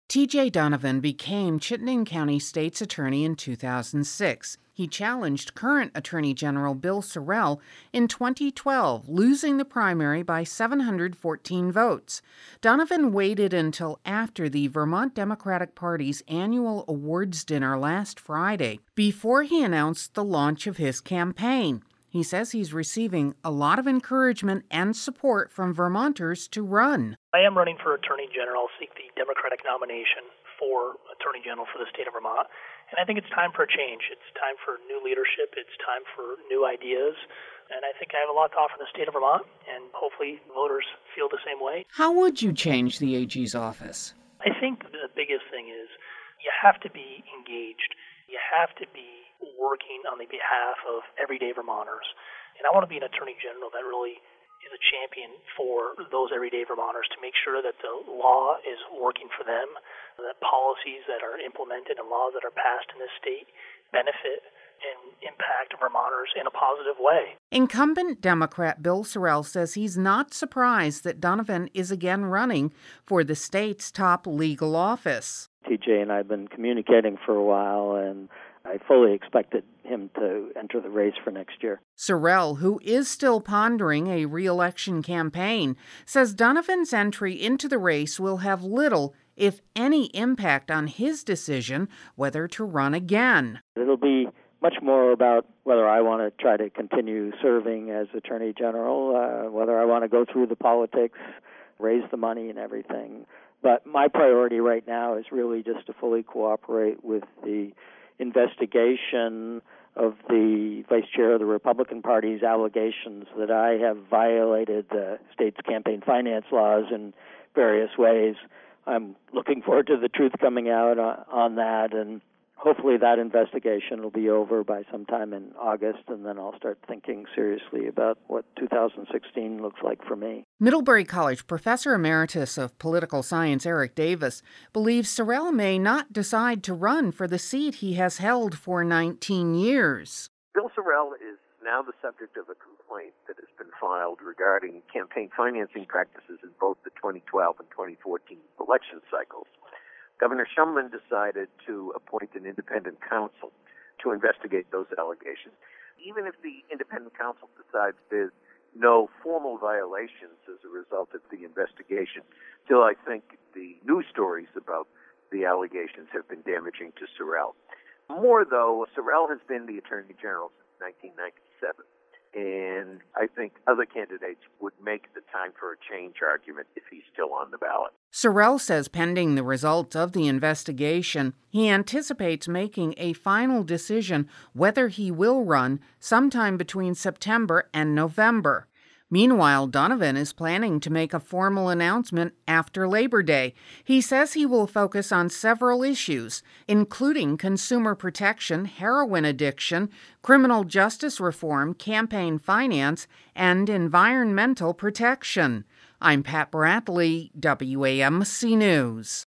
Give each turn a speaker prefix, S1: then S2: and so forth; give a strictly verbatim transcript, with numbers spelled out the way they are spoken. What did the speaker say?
S1: T J Donovan became Chittenden County State's Attorney in two thousand six. He challenged current Attorney General Bill Sorrell in twenty twelve, losing the primary by seven hundred fourteen votes. Donovan waited until after the Vermont Democratic Party's annual awards dinner last Friday before he announced the launch of his campaign. He says he's receiving a lot of encouragement and support from Vermonters to run.
S2: I am running for Attorney General, seek the Democratic nomination for Attorney General for the state of Vermont. And I think it's time for a change. It's time for new leadership. It's time for new ideas. And I think I have a lot to offer the state of Vermont, and hopefully voters feel the same way.
S1: How would you change the A G's office?
S2: I think the biggest thing is you have to be engaged. You have to be working on the behalf of everyday Vermonters. And I want to be an Attorney General that really is a champion for those everyday Vermonters to make sure that the law is working for them, that policies that are implemented and laws that are passed in this state benefit and impact Vermonters in a positive way.
S1: Incumbent Democrat Bill Sorrell says he's not surprised that Donovan is again running for the state's top legal office.
S3: T J and I have been communicating for a while, and I fully expected him to enter the race for next year.
S1: Sorrell, who is still pondering a re-election campaign, says Donovan's entry into the race will have little, if any, impact on his decision whether to run again.
S3: It'll be much more about whether I want to try to continue serving as Attorney General, uh, whether I want to go through the politics, raise the money and everything. But my priority right now is really just to fully cooperate with the investigation of the Vice Chair of the Republican Party's allegations that I have violated the state's campaign finance laws in various ways. I'm looking forward to the truth coming out on that, and hopefully that investigation will be over by sometime in August, and then I'll start thinking seriously about what two thousand sixteen looks like for me.
S1: Middlebury College Professor Emeritus of Political Science Eric Davis believes Sorrell may not decide to run for the seat he has held for nineteen years.
S4: Bill Sorrell is now the subject of a complaint that has been filed regarding campaign financing practices in both the twenty twelve and twenty fourteen election cycles. Governor Shumlin decided to appoint an independent counsel to investigate those allegations. Even if the independent counsel decides there's no formal violations as a result of the investigation, still I think the news stories about the allegations have been damaging to Sorrell. More, though, Sorrell has been the Attorney General since nineteen ninety-seven. And I think other candidates would make the time for a change argument if he's still on the ballot.
S1: Sorrell says pending the results of the investigation, he anticipates making a final decision whether he will run sometime between September and November. Meanwhile, Donovan is planning to make a formal announcement after Labor Day. He says he will focus on several issues, including consumer protection, heroin addiction, criminal justice reform, campaign finance, and environmental protection. I'm Pat Bradley, W A M C News.